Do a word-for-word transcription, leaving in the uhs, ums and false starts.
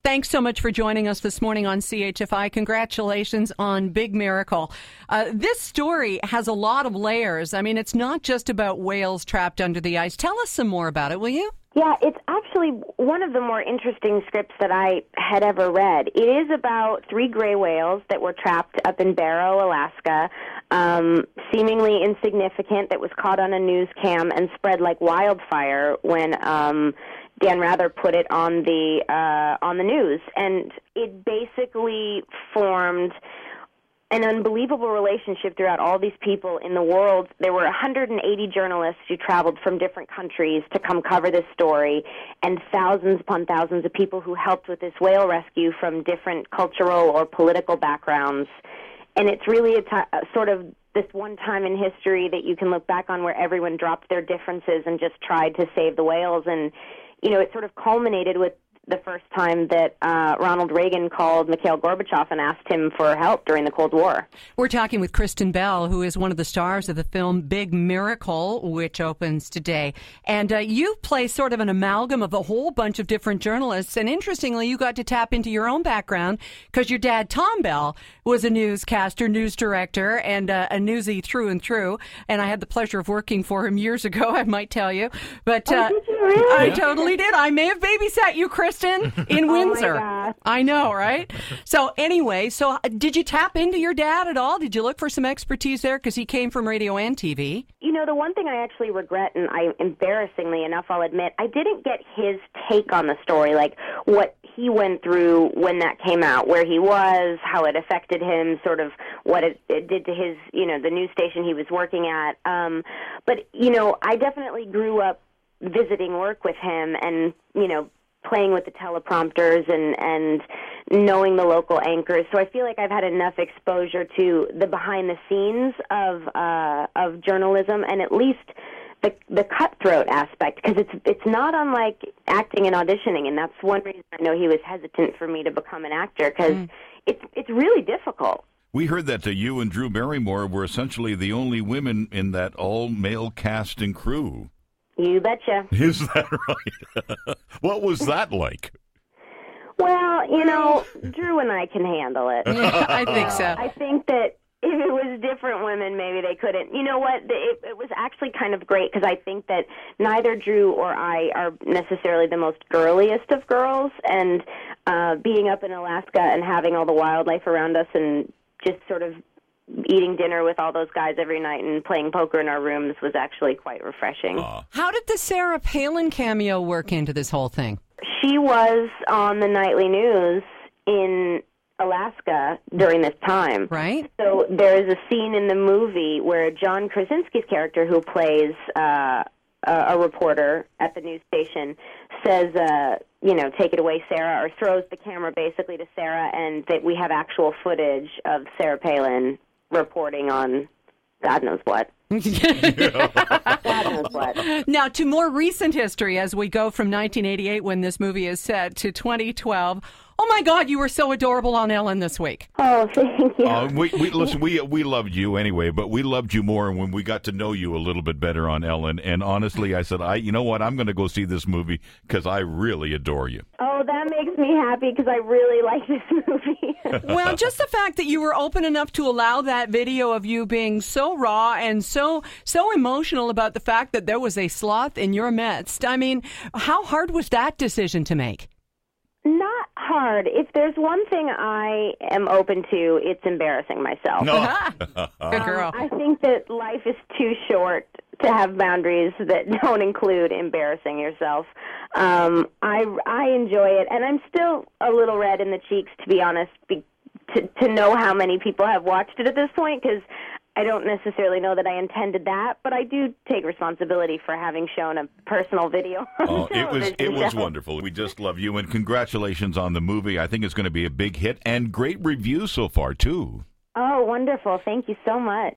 thanks so much for joining us this morning on C H F I. Congratulations on Big Miracle. Uh, this story has a lot of layers. I mean, it's not just about whales trapped under the ice. Tell us some more about it, will you? Yeah, it's actually one of the more interesting scripts that I had ever read. It is about three gray whales that were trapped up in Barrow, Alaska, um, seemingly insignificant, that was caught on a news cam and spread like wildfire when um, Dan Rather put it on the uh, on the news. And it basically formed an unbelievable relationship throughout all these people in the world. There were one hundred eighty journalists who traveled from different countries to come cover this story, and thousands upon thousands of people who helped with this whale rescue from different cultural or political backgrounds. And it's really a t- sort of this one time in history that you can look back on where everyone dropped their differences and just tried to save the whales. And, you know, it sort of culminated with the first time that uh, Ronald Reagan called Mikhail Gorbachev and asked him for help during the Cold War. We're talking with Kristen Bell, who is one of the stars of the film Big Miracle, which opens today. And uh, you play sort of an amalgam of a whole bunch of different journalists. And interestingly, you got to tap into your own background because your dad, Tom Bell, was a newscaster, news director, and uh, a newsie through and through. And I had the pleasure of working for him years ago, I might tell you. But uh, oh, did you really? I totally did. I may have babysat you, Kristen, in Windsor. Oh my gosh. I know, right? So anyway, so did you tap into your dad at all? Did you look for some expertise there? Because he came from radio and T V. You know, the one thing I actually regret, and I, embarrassingly enough, I'll admit, I didn't get his take on the story, like what he went through when that came out, where he was, how it affected him, sort of what it, it did to his, you know, the news station he was working at. Um, but, you know, I definitely grew up visiting work with him and, you know, playing with the teleprompters and, and knowing the local anchors. So I feel like I've had enough exposure to the behind the scenes of uh, of journalism and at least the the cutthroat aspect, because it's it's not unlike acting and auditioning, and that's one reason I know he was hesitant for me to become an actor, because mm. it's it's really difficult. We heard that uh, you and Drew Barrymore were essentially the only women in that all-male cast and crew. You betcha. Is that right? What was that like? Well, you know, Drew and I can handle it. Yeah, I think so. I think that if it was different women, maybe they couldn't. You know what? It, it was actually kind of great because I think that neither Drew or I are necessarily the most girliest of girls, and uh, being up in Alaska and having all the wildlife around us and just sort of eating dinner with all those guys every night and playing poker in our rooms was actually quite refreshing. Uh. How did the Sarah Palin cameo work into this whole thing? She was on the nightly news in Alaska during this time. Right. So there is a scene in the movie where John Krasinski's character, who plays uh, a, a reporter at the news station, says, uh, you know, take it away, Sarah, or throws the camera basically to Sarah, and that we have actual footage of Sarah Palin reporting on God knows what. God knows what. Now, to more recent history, as we go from nineteen eighty-eight, when this movie is set, to twenty twelve. Oh, my God, you were so adorable on Ellen this week. Oh, thank you. Uh, we, we listen. We we loved you anyway, but we loved you more when we got to know you a little bit better on Ellen. And honestly, I said, I you know what, I'm going to go see this movie because I really adore you. Oh, that makes me happy because I really like this movie. Well, just the fact that you were open enough to allow that video of you being so raw and so so emotional about the fact that there was a sloth in your midst. I mean, how hard was that decision to make? Not hard. If there's one thing I am open to, it's embarrassing myself. No. Good girl. Um, I think that life is too short to have boundaries that don't include embarrassing yourself. Um, I, I enjoy it, and I'm still a little red in the cheeks, to be honest, be, to, to know how many people have watched it at this point, because I don't necessarily know that I intended that, but I do take responsibility for having shown a personal video. Oh, it was it was show. wonderful. We just love you, and congratulations on the movie. I think it's going to be a big hit, and great reviews so far, too. Oh, wonderful. Thank you so much.